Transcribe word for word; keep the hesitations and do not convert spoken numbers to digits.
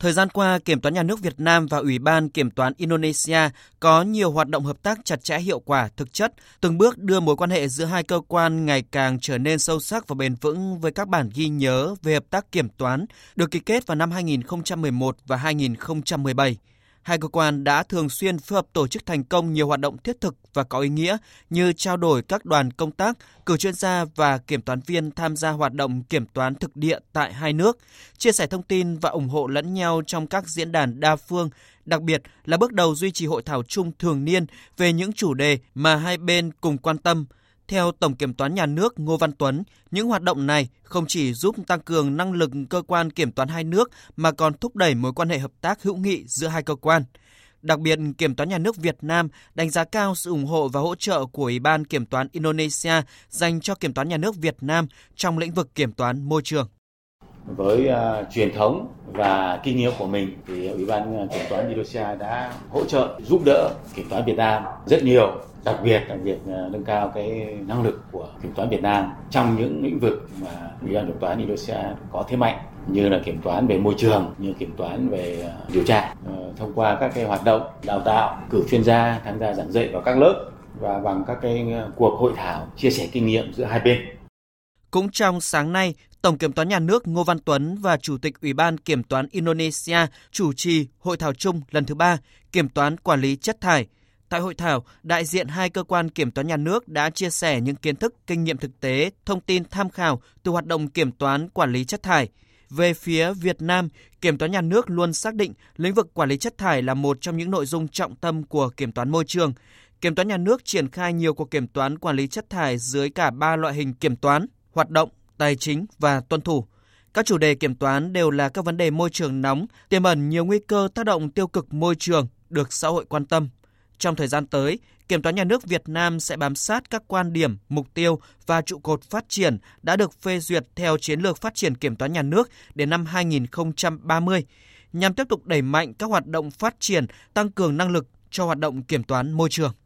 Thời gian qua, Kiểm toán Nhà nước Việt Nam và Ủy ban Kiểm toán Indonesia có nhiều hoạt động hợp tác chặt chẽ, hiệu quả, thực chất, từng bước đưa mối quan hệ giữa hai cơ quan ngày càng trở nên sâu sắc và bền vững với các bản ghi nhớ về hợp tác kiểm toán được ký kết vào năm hai nghìn không trăm mười một và hai nghìn không trăm mười bảy. Hai cơ quan đã thường xuyên phối hợp tổ chức thành công nhiều hoạt động thiết thực và có ý nghĩa như trao đổi các đoàn công tác, cử chuyên gia và kiểm toán viên tham gia hoạt động kiểm toán thực địa tại hai nước, chia sẻ thông tin và ủng hộ lẫn nhau trong các diễn đàn đa phương, đặc biệt là bước đầu duy trì hội thảo chung thường niên về những chủ đề mà hai bên cùng quan tâm. Theo Tổng Kiểm toán Nhà nước Ngô Văn Tuấn, những hoạt động này không chỉ giúp tăng cường năng lực cơ quan kiểm toán hai nước mà còn thúc đẩy mối quan hệ hợp tác hữu nghị giữa hai cơ quan. Đặc biệt, Kiểm toán Nhà nước Việt Nam đánh giá cao sự ủng hộ và hỗ trợ của Ủy ban Kiểm toán Indonesia dành cho Kiểm toán Nhà nước Việt Nam trong lĩnh vực kiểm toán môi trường. Với uh, truyền thống và kinh nghiệm của mình thì Ủy ban Kiểm toán Indonesia đã hỗ trợ giúp đỡ Kiểm toán Việt Nam rất nhiều, đặc biệt là việc uh, nâng cao cái năng lực của Kiểm toán Việt Nam trong những lĩnh vực mà Ủy ban Kiểm toán Indonesia có thế mạnh, như là kiểm toán về môi trường, như kiểm toán về uh, điều tra, uh, thông qua các cái hoạt động đào tạo, cử chuyên gia tham gia giảng dạy vào các lớp và bằng các cái uh, cuộc hội thảo chia sẻ kinh nghiệm giữa hai bên. Cũng trong sáng nay, Tổng Kiểm toán Nhà nước Ngô Văn Tuấn và Chủ tịch Ủy ban Kiểm toán Indonesia chủ trì hội thảo chung lần thứ ba Kiểm toán quản lý chất thải. Tại hội thảo, đại diện hai cơ quan kiểm toán nhà nước đã chia sẻ những kiến thức, kinh nghiệm thực tế, thông tin tham khảo từ hoạt động kiểm toán quản lý chất thải. Về phía Việt Nam, Kiểm toán Nhà nước luôn xác định lĩnh vực quản lý chất thải là một trong những nội dung trọng tâm của kiểm toán môi trường. Kiểm toán Nhà nước triển khai nhiều cuộc kiểm toán quản lý chất thải dưới cả ba loại hình kiểm toán: hoạt động, tài chính và tuân thủ. Các chủ đề kiểm toán đều là các vấn đề môi trường nóng, tiềm ẩn nhiều nguy cơ tác động tiêu cực môi trường được xã hội quan tâm. Trong thời gian tới, Kiểm toán Nhà nước Việt Nam sẽ bám sát các quan điểm, mục tiêu và trụ cột phát triển đã được phê duyệt theo Chiến lược Phát triển Kiểm toán Nhà nước đến năm hai nghìn không trăm ba mươi, nhằm tiếp tục đẩy mạnh các hoạt động phát triển, tăng cường năng lực cho hoạt động kiểm toán môi trường.